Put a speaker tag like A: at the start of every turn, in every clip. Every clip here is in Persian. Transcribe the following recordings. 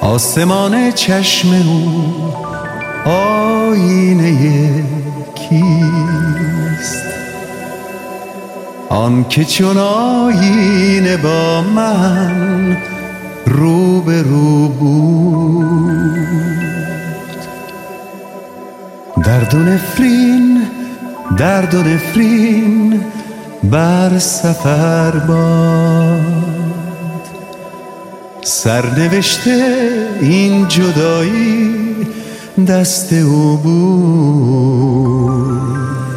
A: آسمان چشم او آینه کیست؟ آن که چون آینه با من رو به رو بود. درد و نفرین بر سفر باد، سرنوشته این جدایی دست او بود.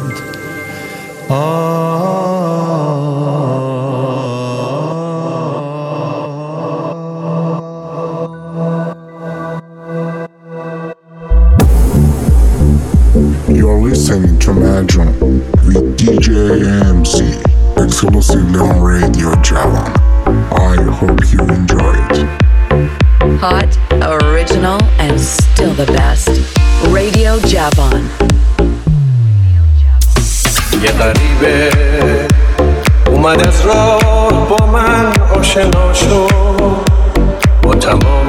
B: You're listening to Imagine with DJ MC, exclusively on Radio Javan. I hope you enjoy it.
C: Hot, original, and still the best. Radio Javan.
D: یه غریبه اومد از راه با من آشنا شد، با تمام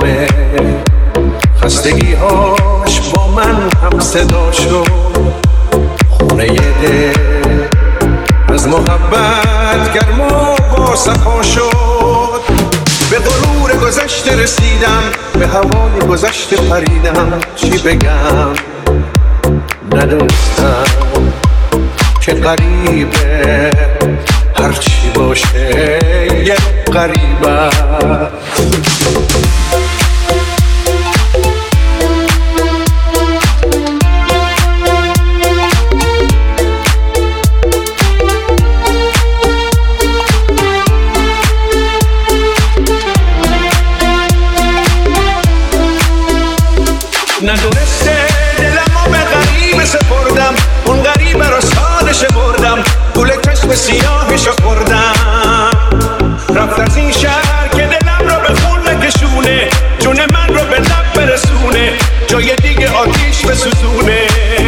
D: خستگی‌هاش با من هم صدا شد. خونه دل از محبت گرم و با صفا شد. به غرور گذشته رسیدم، به هوای گذشته پریدم. چی بگم ندونستم که غریبه هرچی باشه یه غریبه. ندونسته دلمو به غریبه سپردم، اون غریبه رو سالش بردم، گل چشم سیاهشو خوردم. رفت از این شهر که دلم رو به خون نکشونه، جون من رو به لب برسونه، جای دیگه آتیش بسوزونه.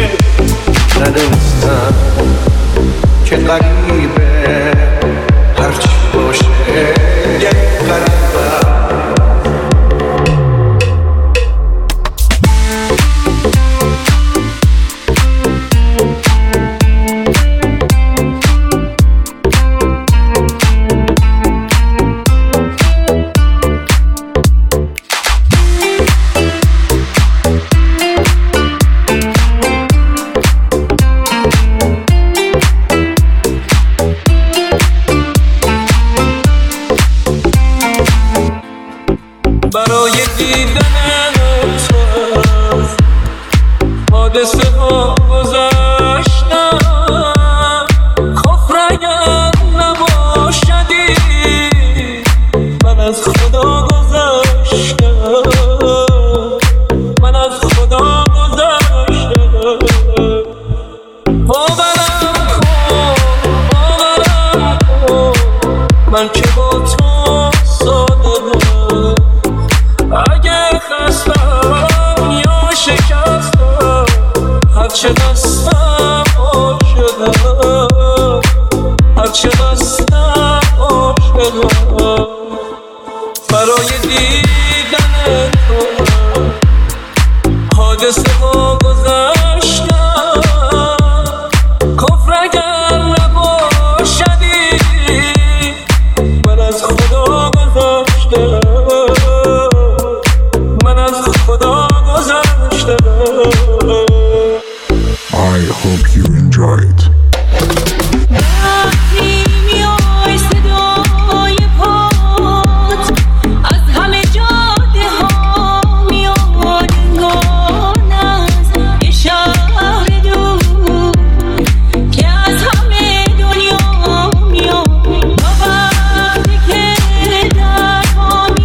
D: ندونستم که غریبه هرچی باشه یه غریبه.
E: برای دیدن تو حادثه ها گذشتم، کفر اگر نباشدی من از خدا گذشتم، من از خدا گذشتم. باورم کن من که با تو صادقم، اگه خستم یا شکستم هرچه دستم آب شدم، هرچه دستم آب شدم. برای دیدن تو حادثه ها گذشتم، کفر اگر نباشدی من از خدا گذشتم،
B: I hope you enjoy it.
F: وقتی که در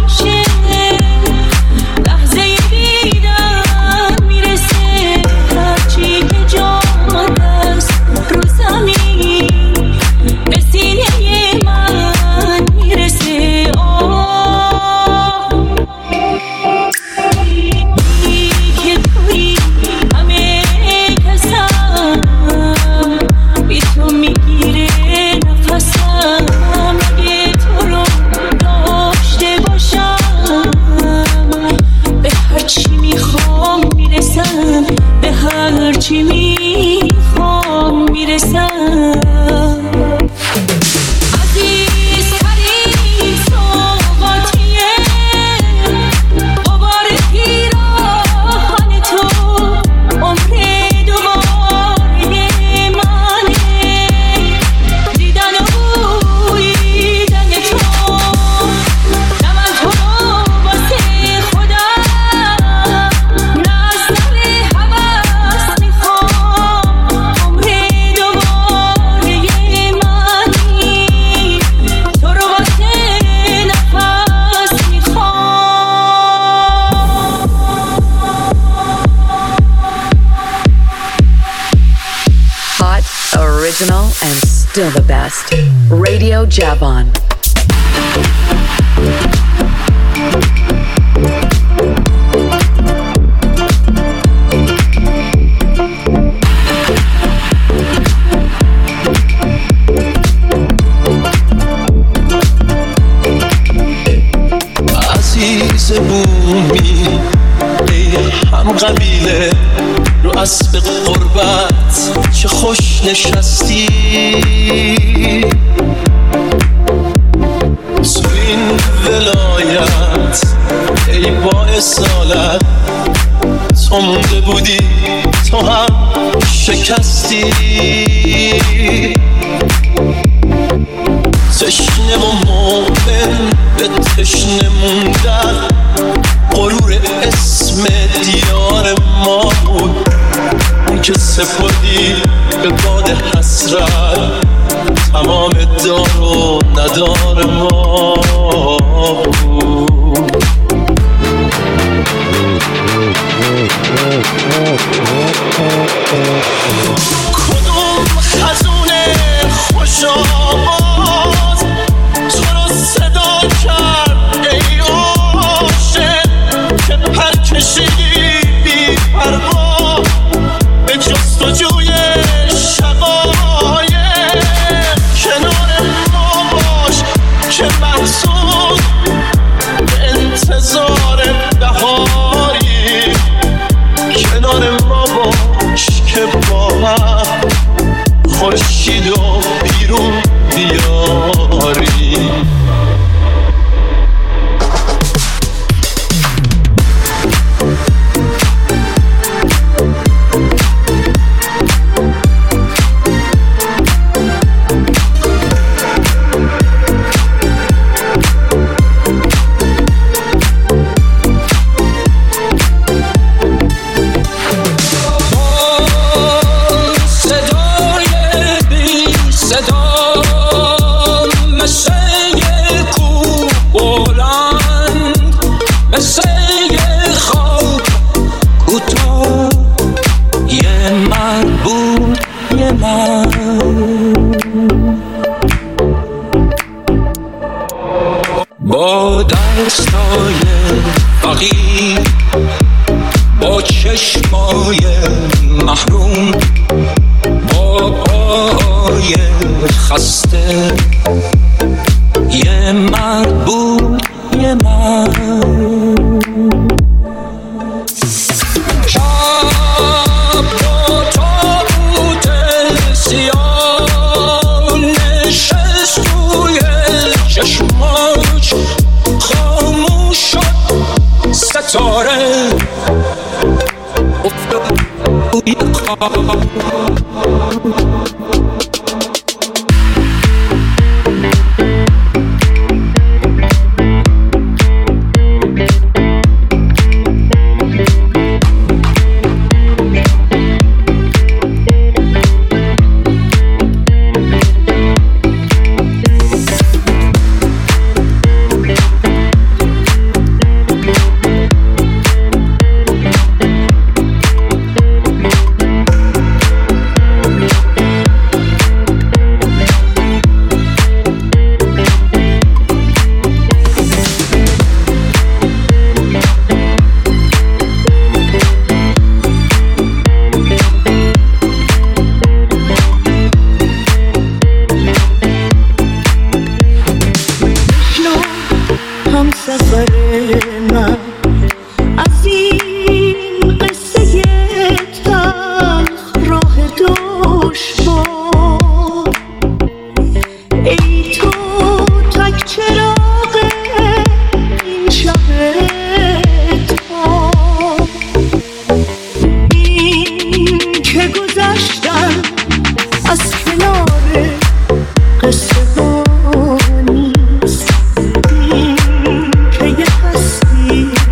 C: original and still the best. Radio Javon.
E: عزیز بومی ای هم قبیله رو اسب قربت چه خوش نشستی تو این ولایت ای با اصالت تو مونده بودی تو هم شکستی تشنه و مومن به تشنه موندن غرور اسم دیار ما بود اون که سپردی به باد حسرت تمام دار و ندار ما بود کدوم خزونه خوش آواز تو رو صدا کرد ای عاشق که پر کشیدی بی پروا به جستجوی شقایق کنار ما باش که محسوب به انتظار بهاری کنار ما باش که با هم خورشید و بیرون بیاری با دستای فقیر با چشمای محروم با پای خسته یه مرد بود یه مرد چشماش خاموش شد ستاره افتاد توی خواب قصه ها نیست این که یه هستی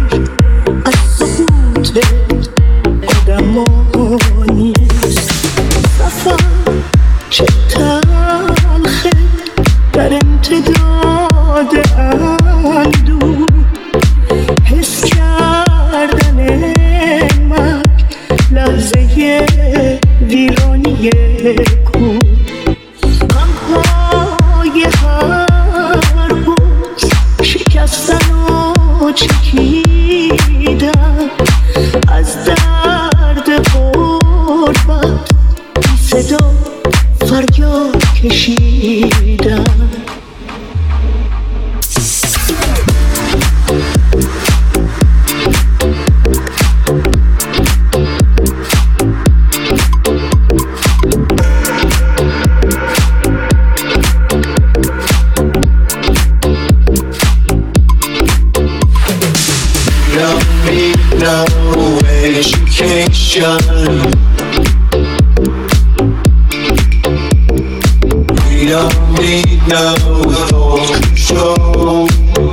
F: چکیدم از درد غربت بی صدا فریاد کشیدم
G: No education. We don't need no control.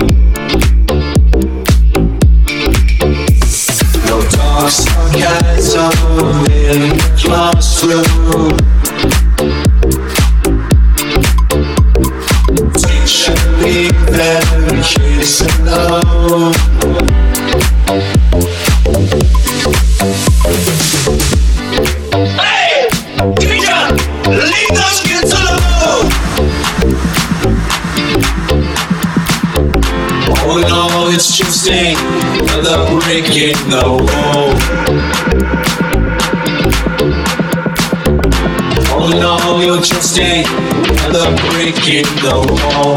G: No dark sarcasm in the classroom. Teacher, leave them kids alone.
E: Hey! Teacher! Leave those kids alone!
G: Oh no, it's just another brick in the wall. Oh no, you're just another brick in the wall.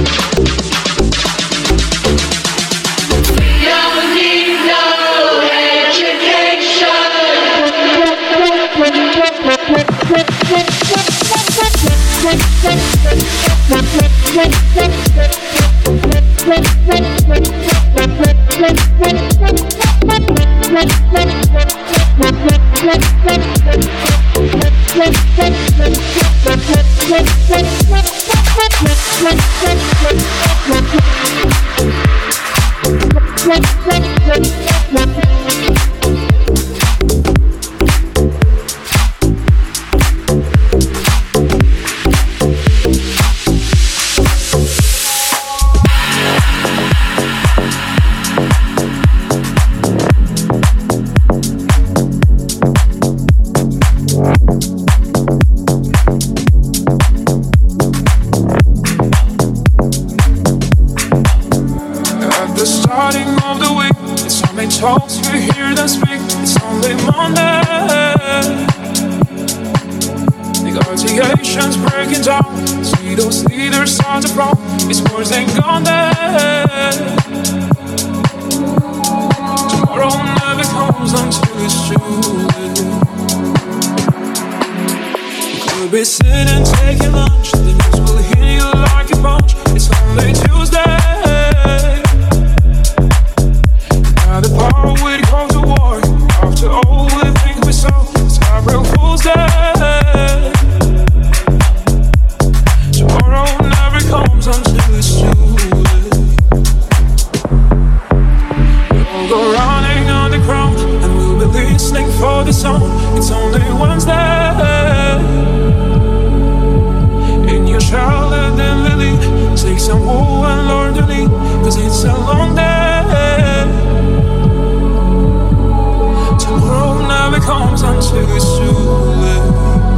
E: Talks you hear them speak. It's only Monday. Negotiations breaking down. See those leaders on the front. It's worse than gone there. Tomorrow never comes until it's true. You could be sitting taking lunch. The news will hit you like a punch. It's only Tuesday. The power would go to war. After all we think we saw, it's April Fool's Day. Tomorrow never comes until it's too late. We'll go running underground and we'll be listening for the song. It's only Wednesday. In your shower then Lily, take some wool and learn to lead, 'cause it's a long day. Tomorrow never comes until it's too late.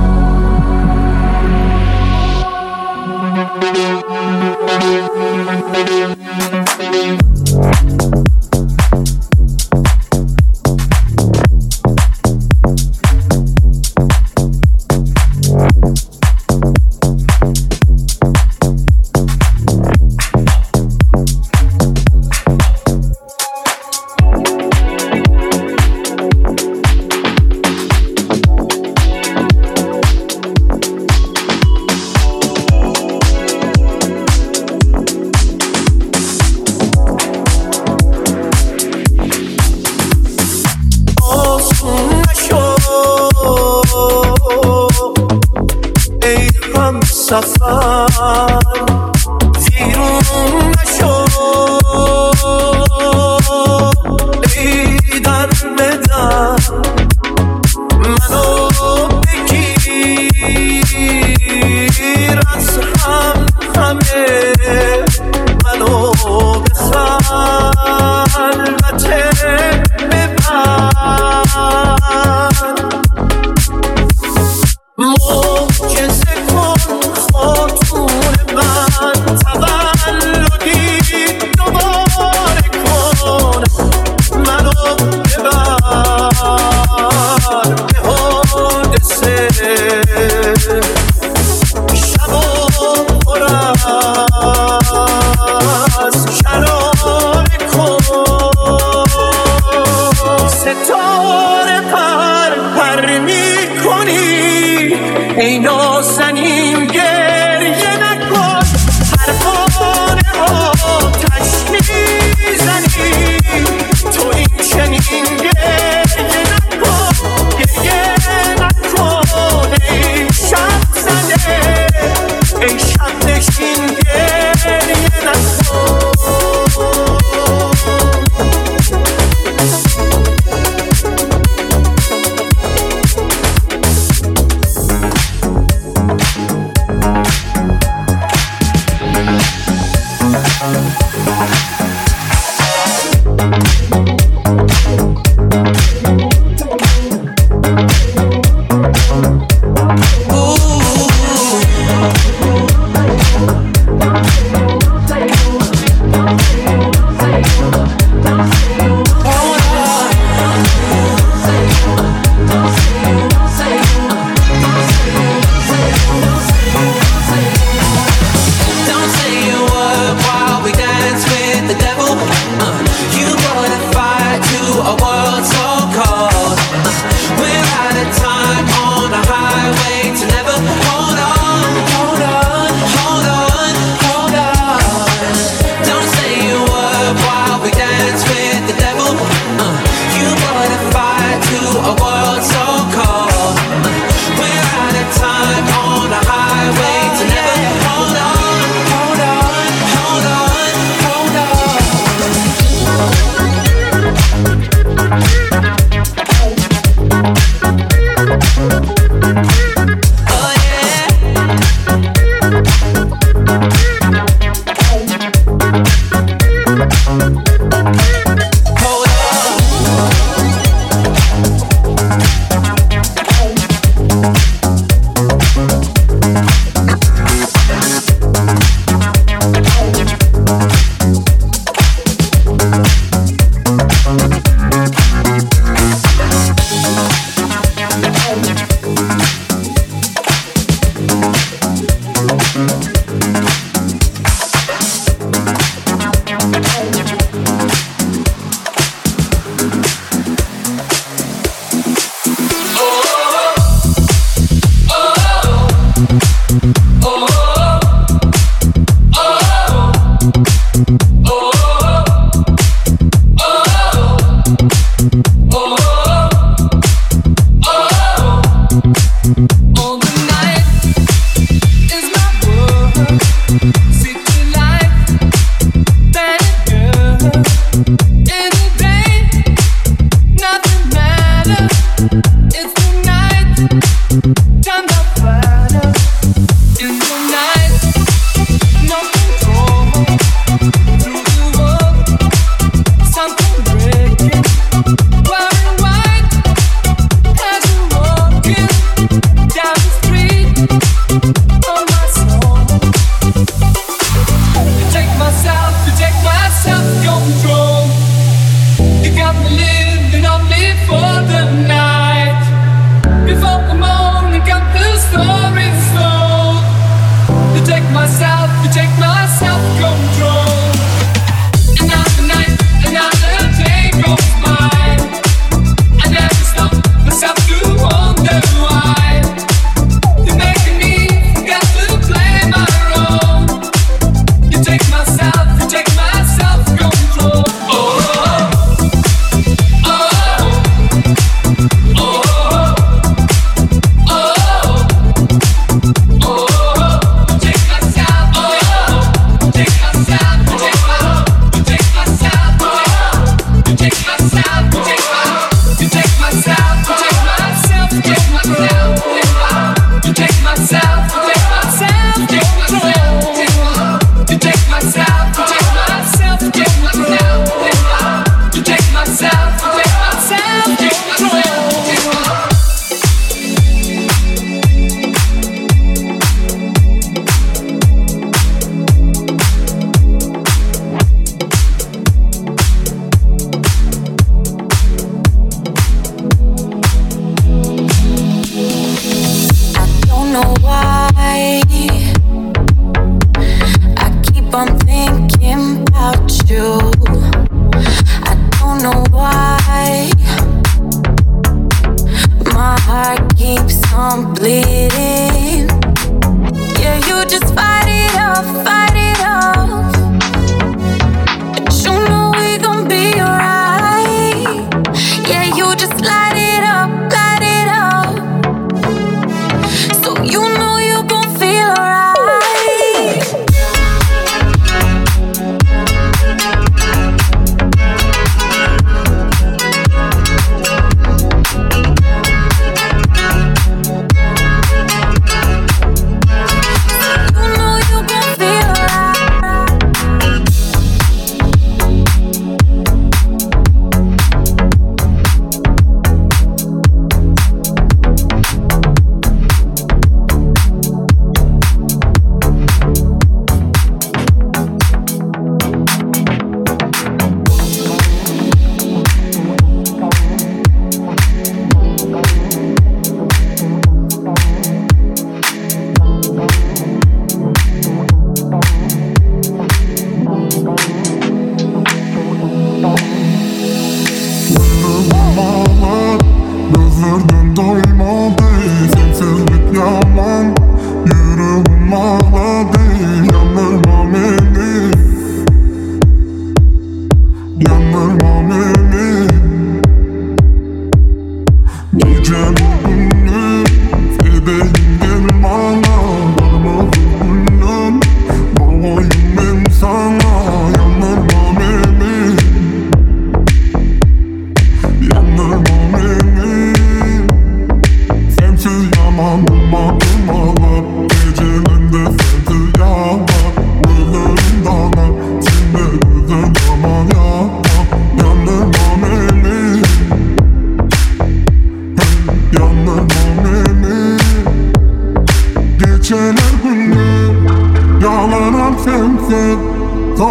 G: سفر زیرون نشو ای در بدن منو بگیر از همه منو به خلوت ببر معجزه کن خاتون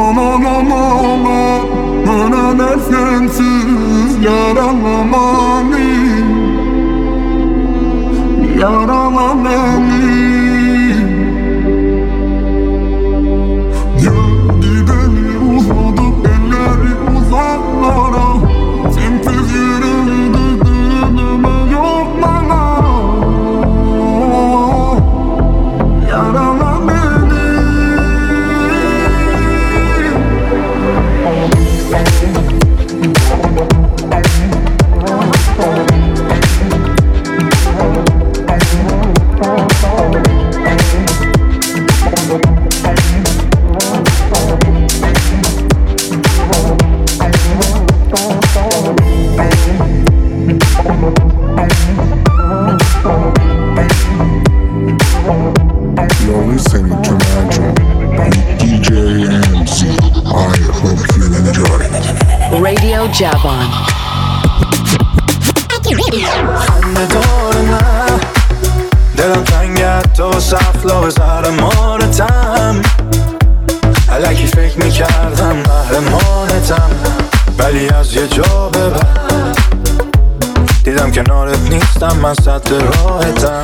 C: Javon.
H: خنده داره نه دلم تنگت تو سفلا به زهر مارتم الکی فکر میکردم قهرمانتم ولی از یه جا به بعد دیدم کنارت نیستم من سد راحتم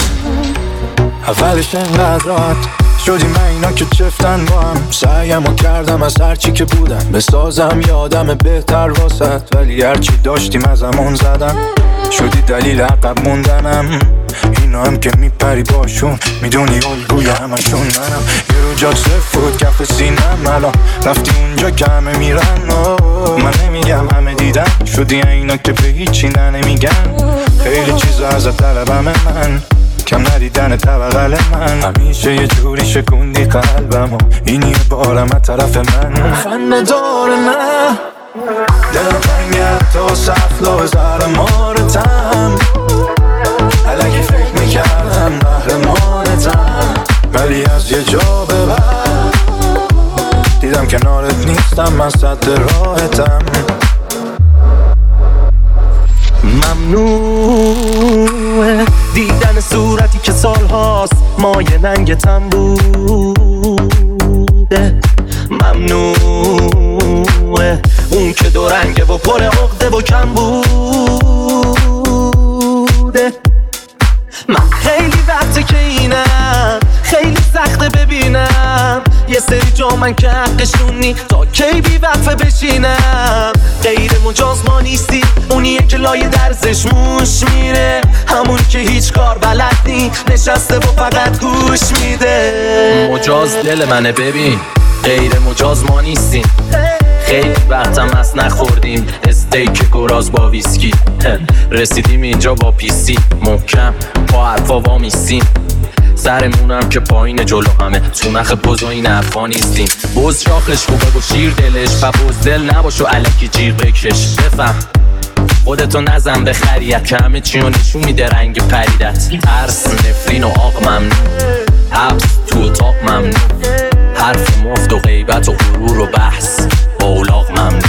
H: اولش انقدر راحت شدی من اینا که چفتن با هم سعیمو کردم از هرچی که بودم بسازم یادم بهتر واسط ولی هرچی داشتیم از همون زدم شدی دلیل عقب موندنم اینا هم که میپری باشون میدونی الگوی همشون منم یه رو جات سفود کف سینم الان رفتی اونجا که همه میرن من نمیگم همه دیدن شدی اینا که به هیچی نمیگن خیلی چیزا ازت طلبم من کم ندیدن طبقل من همیشه یه جوری شکوندی قلبم و این یه بارم از طرف من خنده داره نه دلم تنگت تو سفلا به زهر مارتم الکی فکر میکردم قهرمانتم ولی از یه جا به بعد دیدم کنارت نیستم من سد راحتم
I: ممنوعه دیدن صورتی که سالهاست مایه ننگتم بوده ممنوعه اون که دو رنگه و پر عقده و کم بوده من خیلی وقته که اینم خیلی سخته ببینم یه سری جا من که حقشونی تا کی بی وقفه بشینم غیر مجاز ما نیستی اونیه که لایه درزش موش میره همون که هیچ کار بلد نی نشسته و فقط گوش میده
J: مجاز دل منه ببین غیر مجاز ما نیستیم خیلی وقتم از نخوردیم استیک گراز با ویسکی رسیدیم اینجا با پیسی محکم با حرفا وامیستیم سرمونم که پایین جلو همه تو نخ بز و این حرفا نیستیم بز شاخش خوبه و شیر دلش و بز دل نباش و الکی جیر بکش بفهم خودتو نزن به خریت که همه چی رو نشون میده رنگ پریدت ترس نفرین و آق ممنون حبس تو اتاق ممنون حرف مفت و غیبت و غرور و بحث با اولاغ ممنون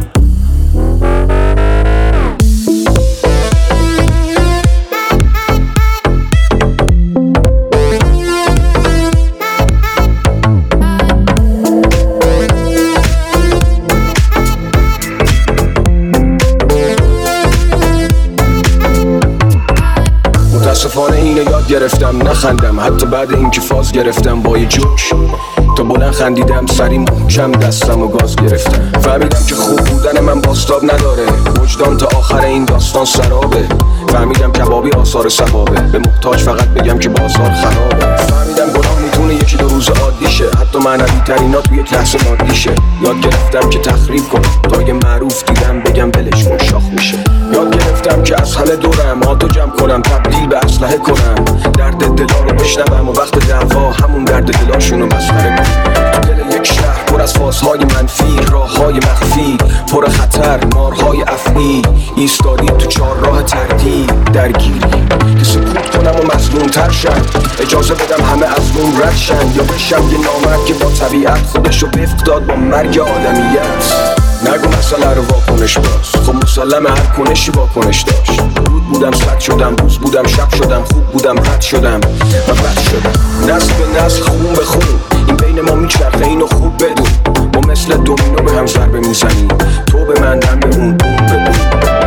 K: متاسفانه اینو یاد گرفتم نخندم حتی بعد اینکه فاز گرفتم با یه جوک تا بلند خندیدم سری محکم دستم و گاز گرفتم فهمیدم که خوب بودن من باستاب نداره وجدان تا آخر این داستان سرابه فهمیدم کبابی آثار ثوابه به محتاج فقط بگم که بازار خرابه فهمیدم گناه میتونه یکی دو روز عادیشه حتی معنوی ترینا تو یک لحظه مادیشه یاد گرفتم که تخریب کنم تا یه معروف دیدم بگم ولش کن شاخ میشه یاد گرفتم که از همه دورم آتو جمع کنم تبدیل به اسلحه کنم درد دلا رو بشنوم و وقت دعوا همون درد دلاشونو مسخره کنم تو دل یک شهر پر از فازهای منفی راههای مخفی پر خطر مارهای افعی ایستادی تو چهار راه تردید درگیری که سکوت کنم و مظلوم تر شم اجازه بدم همه از روم رد شن یا بشم یه نامرد که با طبیعت خودشو وفق داد با مرگ آدمیت نگو مسئله رو واکنش باز خب مسلم هر کنشی واکنش داشت رود بودم سد شدم روز بودم شب شدم خوب بودم رد شدم و بد شدم نسل به نسل خون به خون این بین ما میچرخه اینو خوب بدون ما مثل دومینو به هم ضربه میزنیم تو به من من به اون به اون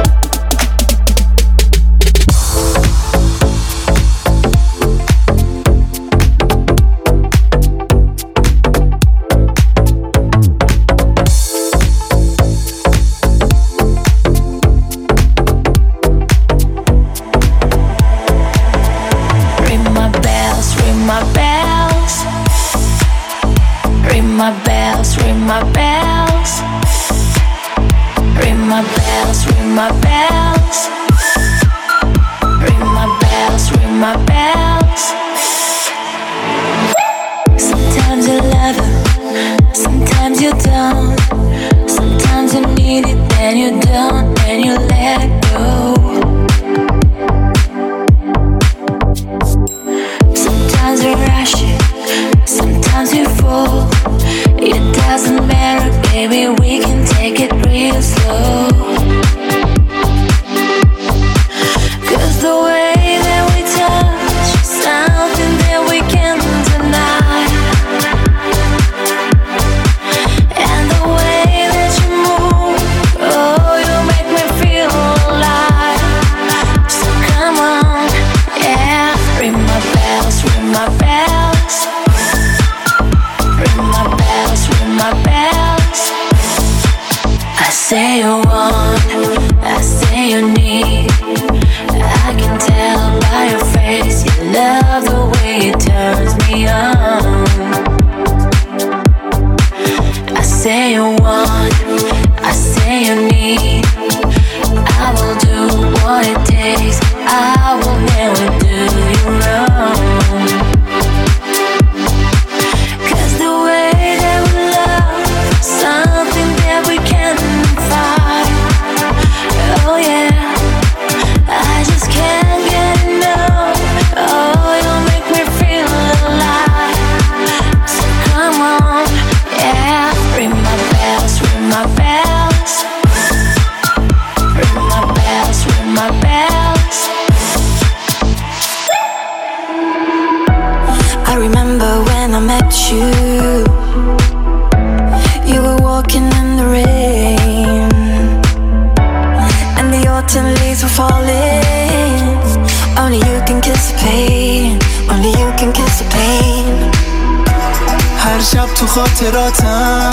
L: خاطراتم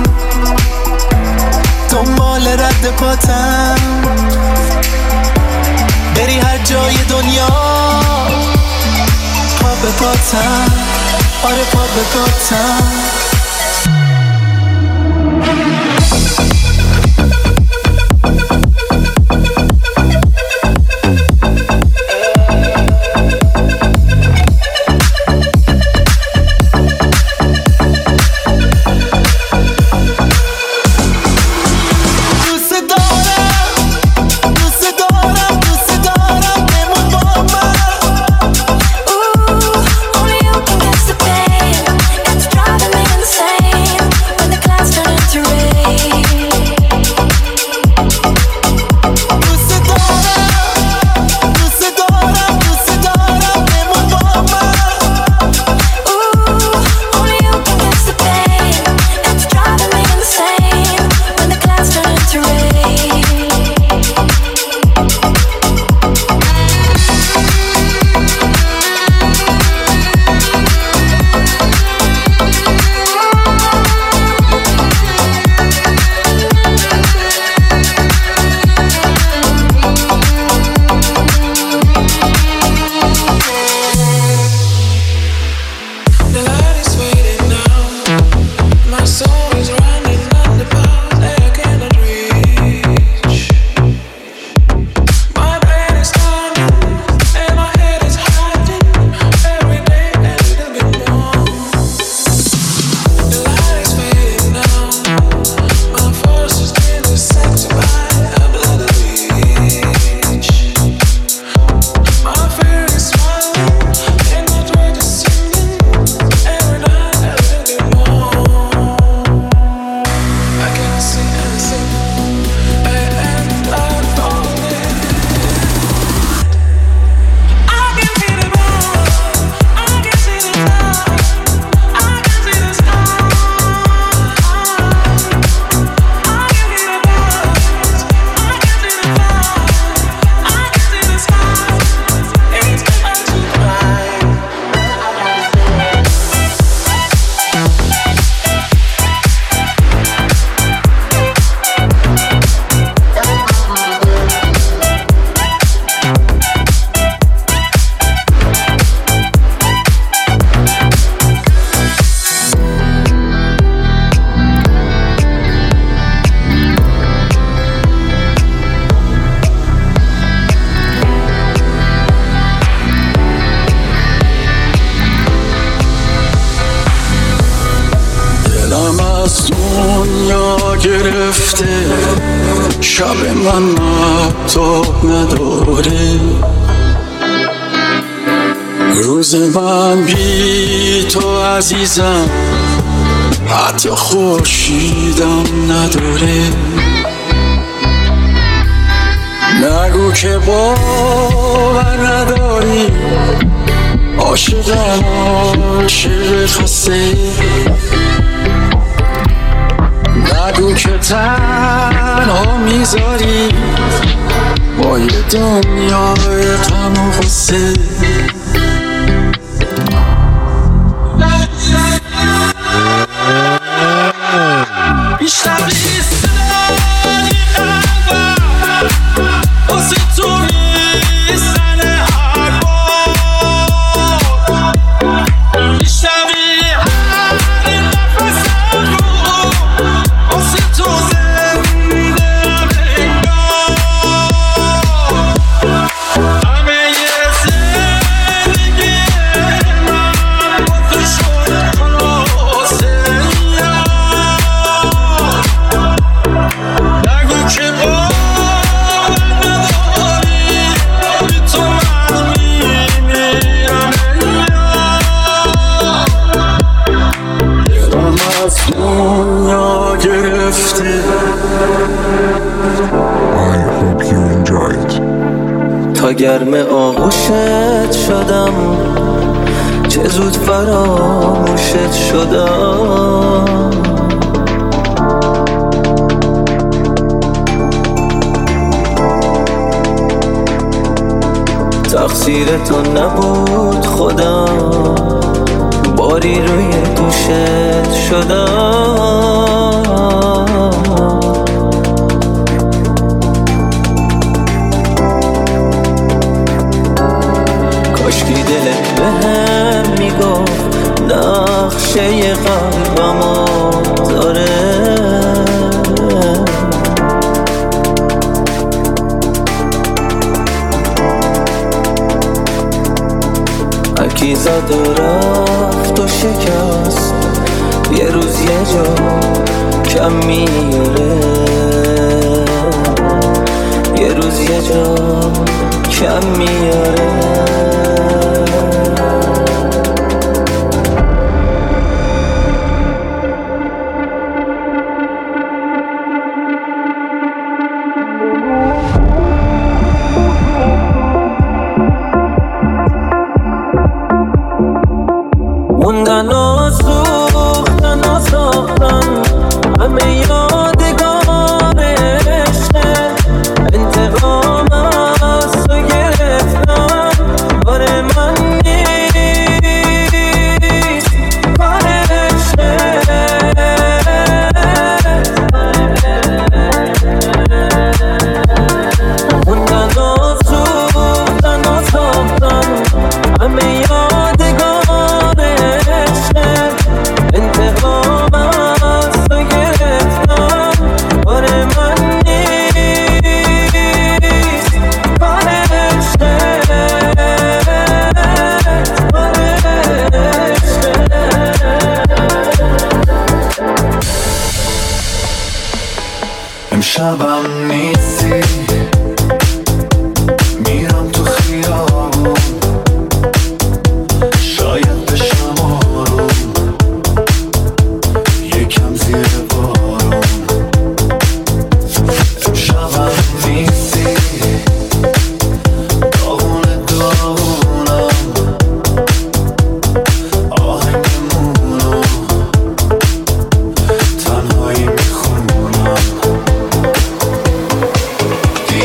L: دنبال رد پاتم بری هر جای دنیا پا به پاتم آره پا به پاتم
M: Only you can guess the pain. It's driving me insane.
H: گرفته شب من مهتاب نداره روز من بی تو عزیزم حتی خورشیدم نداره نگو که باور نداری عاشقم عاشق خسته نگو که تنها میذاری با یه دنیای غم و غصه بیشتر نیست داری قلبم واسه تو میزنه هر بار میشنوی هر نفسم رو واسه تو زنده انگار همه یه زندگی من با تو شد خلاصه نگو که باور نداری بی تو من میمیرم دلم از دنیا گرفته
B: I hope you enjoyed.
I: تا گرم آغوشت شدم چه زود فراموشت شدم تقصیر تو نبود خودم باری روی دوشت شدم کاشکی دلت بهم میگفت نقشه قلبمو داره هرکی زد و رفت و شکست یه روز یه جا کم میاره یه روز یه جا کم میاره موندن و سوختن و ساختن همه یادگار عشقه انتقام از تو گرفتم کار من نیست کار عشقه موندن و سوختن و ساختن همه یادگار انتقام از تو گرفتم کار من نیست کار عشقه کار عشقه
H: امشبم نیستی میرم تو خیابون شاید بشم آروم یکم زیر بارون امشبم نیستی داغونه داغونم آهنگمونو تنهایی میخونم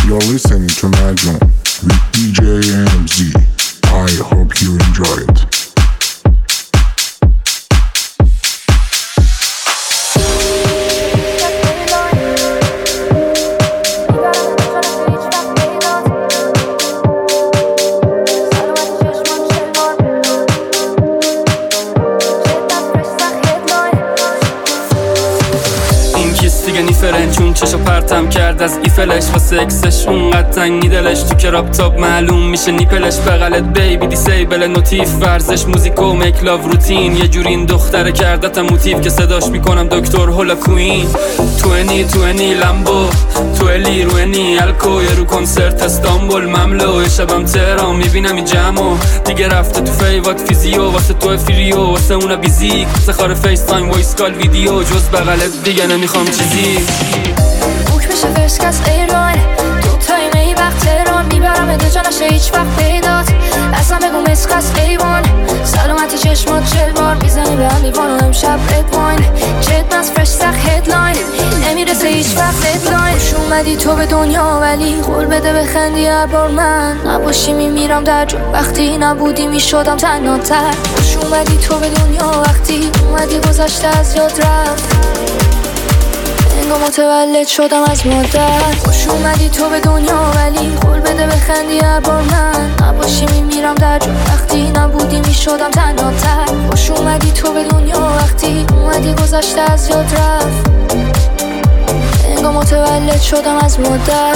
B: You're listening to Najm with DJ AMZ. I hope you enjoy it.
M: چون چشو پرتم کرد از ایفلش واسه اکسش اونقدر تنگی دلش تو کراب تاپ معلوم میشه نیپلش بغلت بیبی دیسیبل نوتیف ورزش موزیک و میک لاو روتین یه جوری این دختره کردتم موتیف که صداش میکنم دکتر هولا کوین 2020 لامبو تو الی روینی الکو یه رو کنسرت استانبول مملو شبم تهران میبینم این جمعو دیگه رفته تو فیوات فیزیو واسه تو فریو واسه اونا بیزیک سخار فیس تایم وایس کال ویدیو جز بغلت دیگه نمیخوام چیزی
N: بوک بشه فرست کس ایران تو تایمه ای وقت تهران میبرم اده جا نشه هیچ وقت پیدات اصلا بگو مسکس ایوان سلامتی چشمات 40 بار میزنی به هم لیوان و امشب رد واین جد مز فرش سخ هدلاین نمیرسه هیچ وقت ددلاین خوش اومدی تو به دنیا ولی قول بده بخندی هر بار من نباشی میمیرم در جو وقتی نبودی میشدم تنها تر خوش اومدی تو به دنیا وقتی اومدی گذشته از یاد رفت انگار متولد شدم از مادر خوش اومدی تو به دنیا ولی قول بده بخندی هر بار من نباشی میمیرم در جو وقتی نبودی میشدم تنها تر خوش اومدی تو به دنیا وقتی اومدی گذشته از یاد رفت انگار متولد شدم از مادر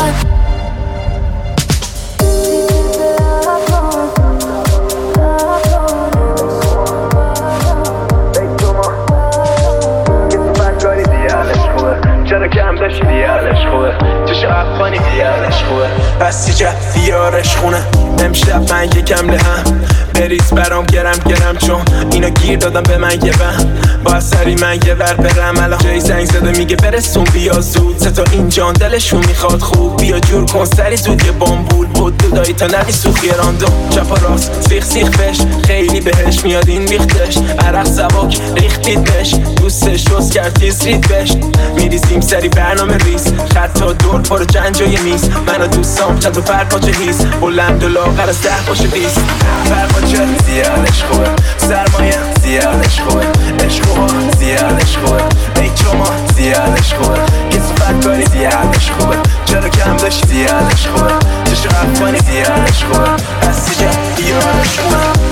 I: چرا کم داشتی بیارش خوبه چشو افغانی بیارش خوبه پس یه جد بیارش خونه امشب من یکم لهم بریز برام گرم چون اینا گیر دادم به من یه بهم با سری من یه ور برم الان جای زنگ زده میگه برسون بیا زود ستا این جان دلشون میخواد خوب بیا جور کن سری زود یه بامبول بود دودایی تا نقی سوخی راندو چپ و راست سیخ بش خیلی بهش میاد این بیختش عرق سباک ریختید بش دوستش روز کرد تیز رید بش میریزیم سری برنامه ریز خطا دور پارو جنجای میز من و دوستام چند و پرپاچه هیز بلند و لاغر از 10 باشه 20 پرپاچه زیادش خوبه سرمایه زیادش خوبه عشق و زیادش خوبه ای شما زیادش خوبه کسافت کاری زیادش خوبه چرا کم داشتی زیادش خوبه چشو افغانی زیادش خوبه از یه جا بیارش خوبه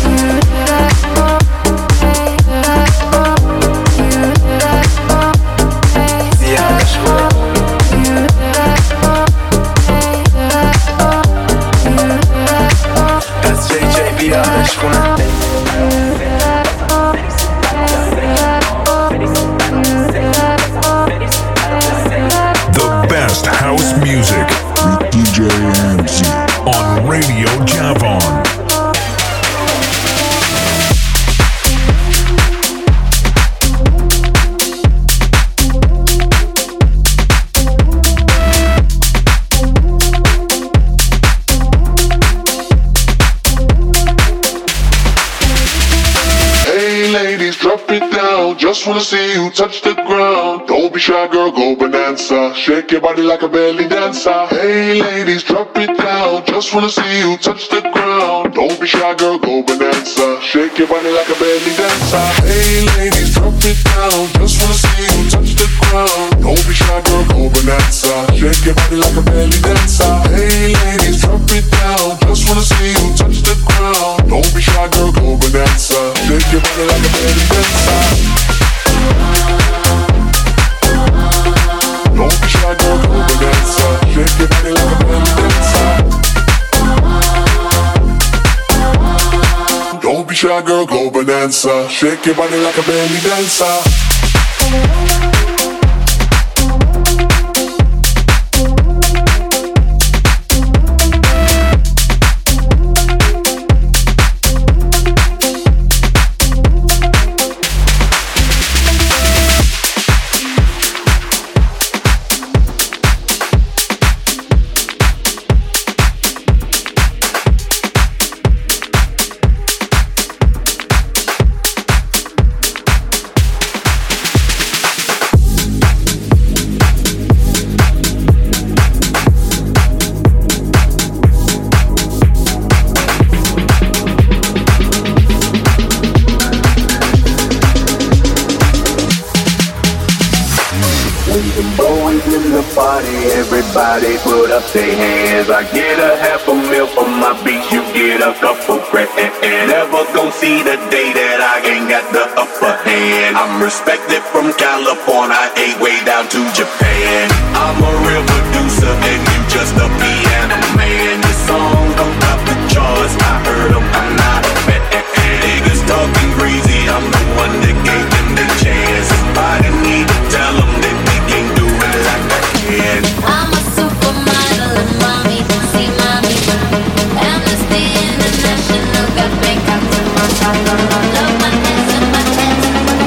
B: The best house music with DJ AMZ on Radio Javon.
O: Drop it down, just wanna see you touch the ground. Don't be shy, girl, go bonanza. Shake your body like a belly dancer. Hey ladies, drop it down, just wanna see you touch the ground. Don't be shy, girl, go bonanza. Shake your body like a belly dancer. Hey ladies, drop it down, just wanna see you touch the ground. Don't be shy, girl, go bonanza. Shake your body like a belly dancer. Hey ladies, drop it down, just wanna see you touch the ground. Don't be shy, girl, go bonanza. Shake your body like a belly dancer. Don't be shy, girl, go bonanza. Shake your body like a belly dancer. Don't be shy, girl, go bonanza. Shake your body like a belly dancer.
P: Everybody put up their hands. I get a $500,000 for my beats, you get a couple grand. Never gon' see the day that I ain't got the upper hand. I'm respected from California, way down to Japan. I'm a real producer and you just a piano man. This song don't top the charts, I heard them, I'm not a fan. Niggas talking crazy, I'm the one that gave them the chance. Somebody need to tell them that they can't do it like I can.
N: I'm a supermodel and mommy, see mommy. Amnesty International got bank out to my top. Love my hands and my hands.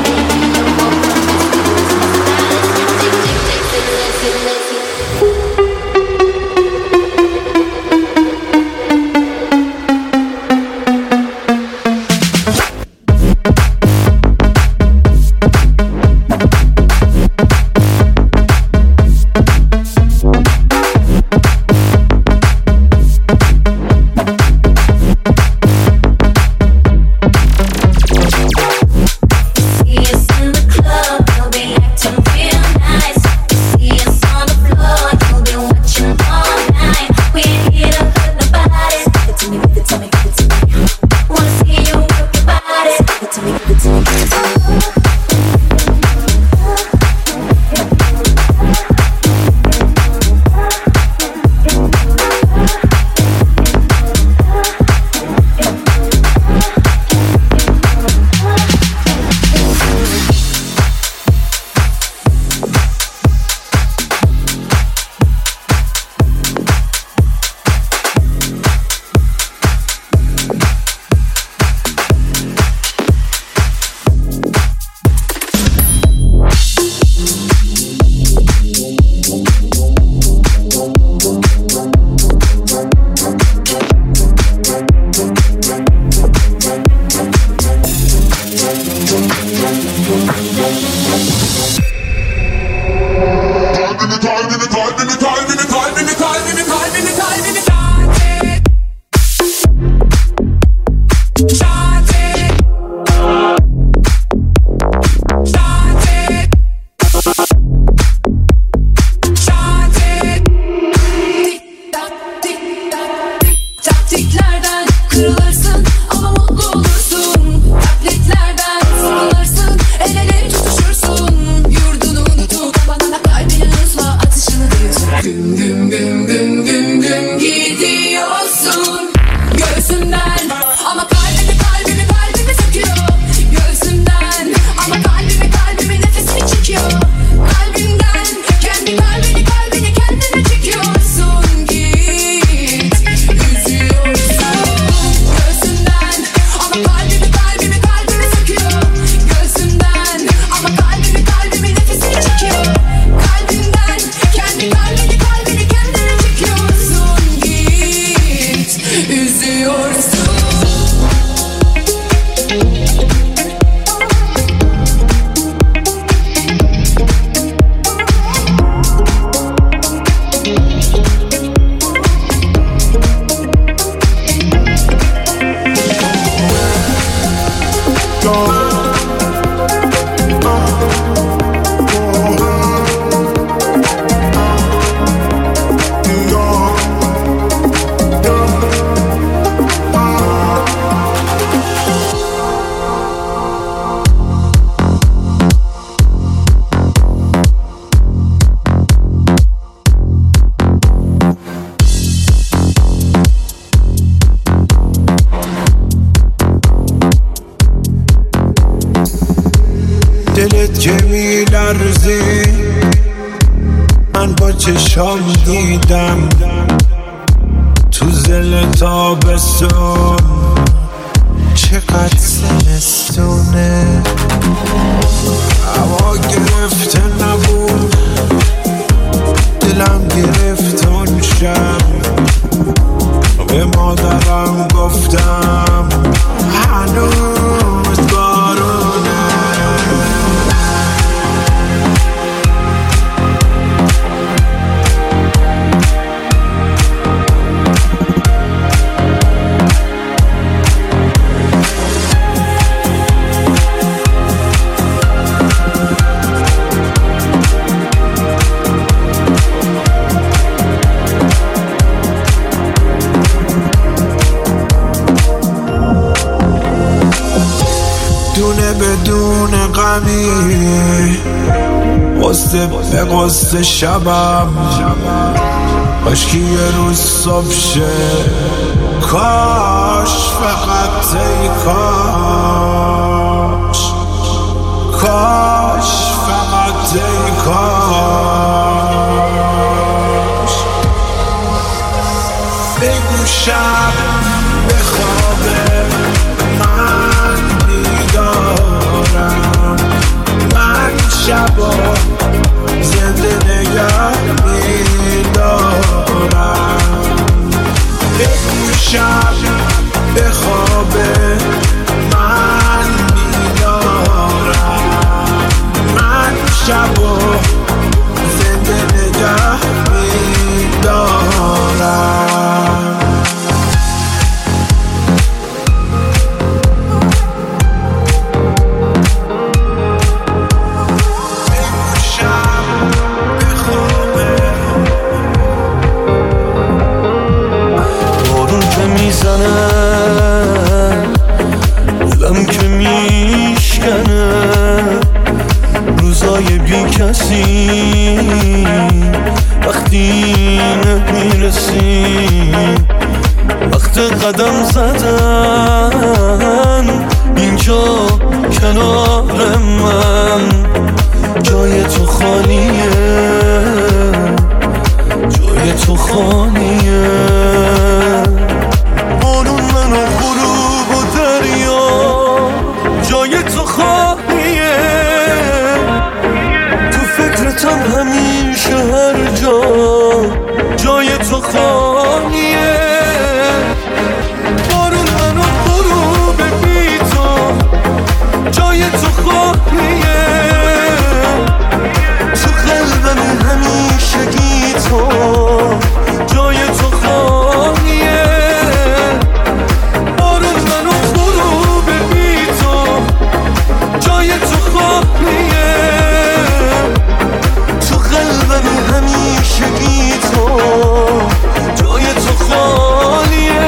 Q: دلت که میلرزی من با چشام دیدم تو زل تابستون چقدر زمستونه هوا گرفته نبود دلم گرفت اون شب به مادرم گفتم هنوز بارونه همین قصه به قصه شبم کاش که یه روز صبح شه کاش فقط ای کاش کاش فقط ای کاش بگو شب به خوابه من بیدارم من شبا زنده نگه میدارم بگو شب به خوابه من بیدارم من شبا زنده نگه میدارم
R: دلم که میشکنه روزای بی کسی وقتی نمیرسی وقت قدم زدن اینجا کنار من جای تو خالیه جای تو خالیه بارون من و غروب و دریا جای تو خالیه تو فکرتم همیشه هر جا جای تو خالیه بارون من و غروب بی تو جای تو خالیه تو قلبم همیشه گی تو جای تو خالیه بارون من و غروب بی تو جای تو خالیه تو قلبم همیشه گی تو جای تو خالیه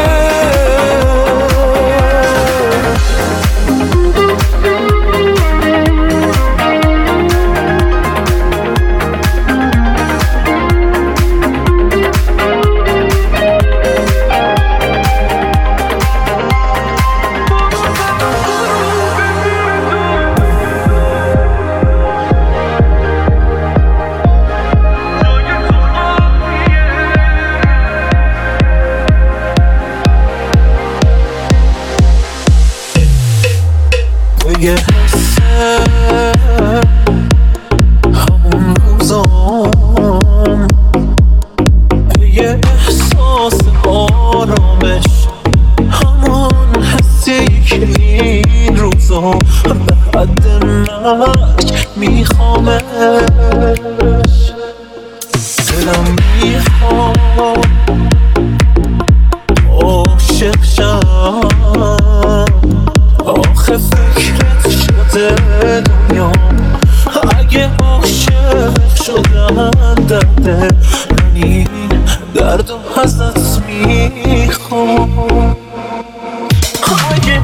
R: یه حسه همون روزام یه احساس آرامش همون حسی که این روزا به حد مرگ میخوامش دلم میخوام عاشق شم آخه فکرت شده دنیا اگه عاشق شدن درده من این درد و ازت میخوام اگه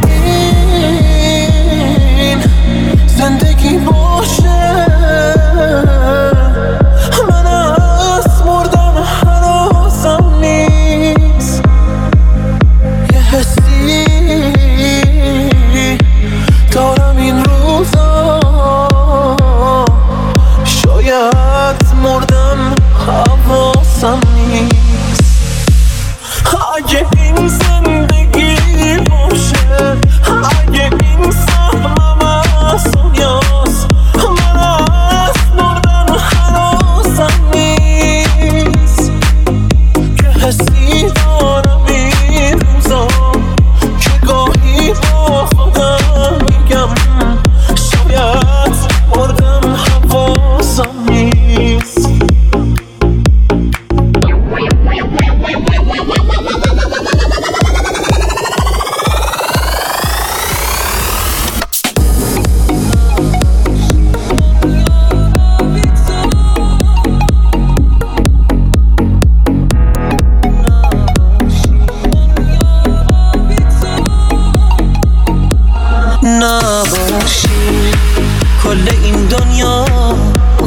R: این زندگی باشه من از مردن هنوزم نیست یه حسی دارم این روزا شاید مردم حواسم نیست اگه این زندگی باشه اگه این سهمم از دنیاست من از مردن هنوزم نیست که حسی دارم این روزا که گاهی با خودم میگم شاید مردم حواسم نیست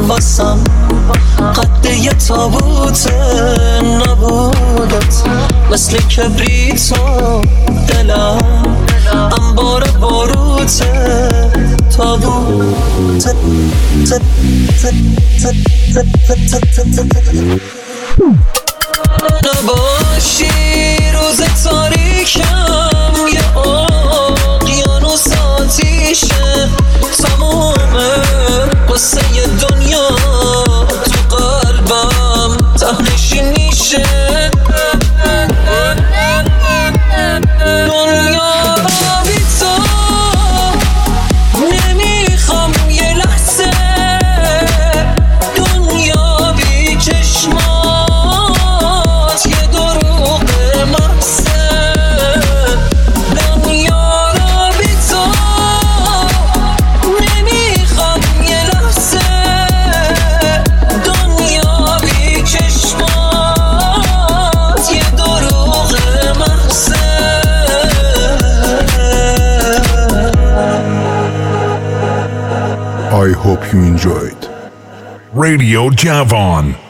I: واسم قد یه تابوت نبودت، مثل کبریتو دلم انبار باروت تابوت نباشی روز تاریکم یه اقیانوس آتیشه، تمومه قصه دنیا تو قلبم تهنشینیشه. دنیا بی تو نمیخوام یه لحظه، دنیا بی چشمات یه دروغ محضه. دنیا را بی تو نمیخوام یه لحظه، دنیا بی چشمات یه دروغ محضه.
B: I hope you enjoyed Radio Javon.